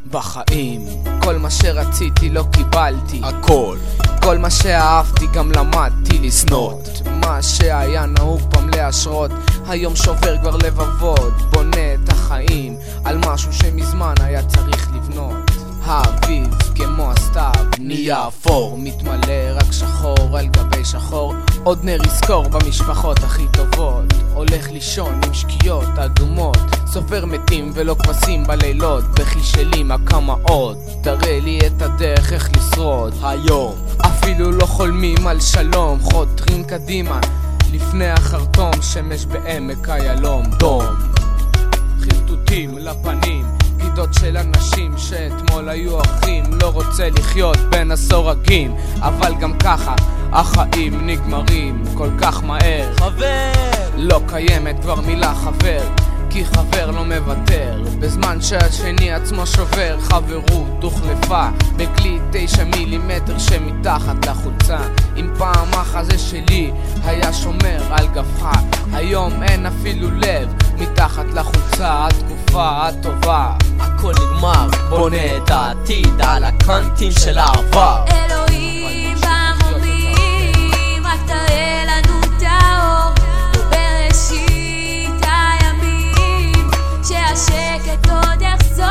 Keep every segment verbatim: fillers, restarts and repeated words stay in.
בחיים כל מה שרציתי לא קיבלתי, הכל כל מה שאהבתי גם למדתי לשנות. מה שהיה נהוג פעם להשרות היום שובר כבר לבבות, בונה את החיים על משהו שמזמן היה צריך לבנות. האביב כמו הסתיו נהיה אפור, מתמלא רק שחור על גבי שחור, עוד נר יזכור במשפחות הכי טובות. הולך לישון עם שקיעות אדומות, סופר מתים ולא כבשים בלילות, בכי שלי כמה עוד, תראה לי את הדרך איך לשרוד היום. אפילו לא חולמים על שלום, חותרים קדימה לפני החרטום, שמש בעמק הילום דום, חרטוטים לפנים, גידות של אנשים שאתמול היו אחים. לא רוצה לחיות בין הסורגים, אבל גם ככה החיים נגמרים כל כך מהר. חבר לא קיימת כבר מילה חבר, כי חבר לא מוותר בזמן שהשני עצמו שובר. חברות הוחלפה בכלי תשע מילימטר שמתחת לחולצה. אם פעם החזה שלי היה שומר על גבך, היום אין אפילו לב מתחת לחולצה. התקופה הטובה הכל נגמר, בונה את העתיד על הקנטים של העבר. אלוהים במרומים רק תראה לנו את האור, ובראשית הימים שהשקט עוד יחזור.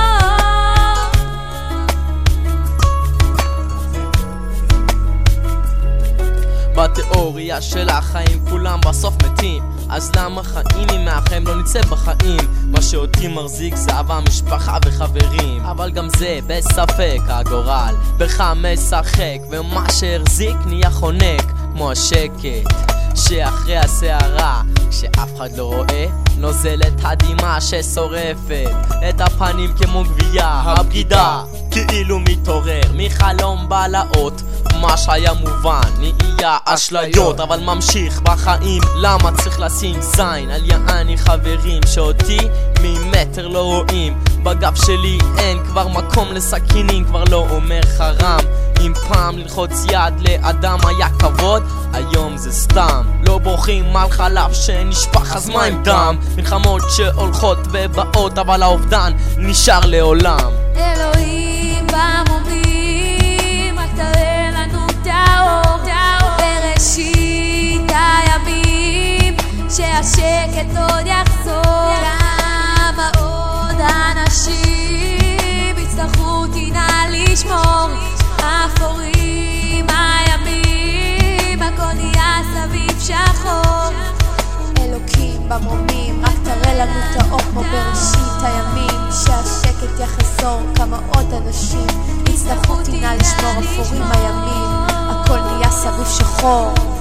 בתיאוריה של החיים כולם בסוף מתים, אז למה חיים אם מהחיים לא נצא בחיים? מה שאותי מחזיק זה אהבה, משפחה וחברים, אבל גם זה בספק, הגורל בך משחק, ומה שהחזיק נהיה חונק כמו השקט שאחרי הסערה, כשאף אחד לא רואה נוזלת הדמעה ששורפת את הפנים כמו גבייה. הבגידה כאילו מתעורר מחלום בלעות, מה שהיה מובן נהיה אשליות, אבל ממשיך בחיים. למה צריך לשים זין על יעני חברים שאותי ממטר לא רואים? בגב שלי אין כבר מקום לסכינים, כבר לא אומר חרם. אם פעם ללחוץ יד לאדם היה כבוד, היום זה סתם. לא בורחים על חלב שנשפך אז מה עם דם? מלחמות שהולכות ובאות אבל האובדן נשאר לעולם. אלוהים במרומים רק תראה לנו את האור, בראשית הימים שהשקט עוד יחזור. כמה עוד אנשים יצטרכו אותי נא לשמור, אפורים הימים הכל נהיה סביב שחור. אלוקים במרומים רק תראה לנו את האור, כמו בראשית הימים שהשקט יחזור. כמה עוד אנשים יצטרכו אותי נא לשמור, אפורים הימים הכל נהיה סביב שחור.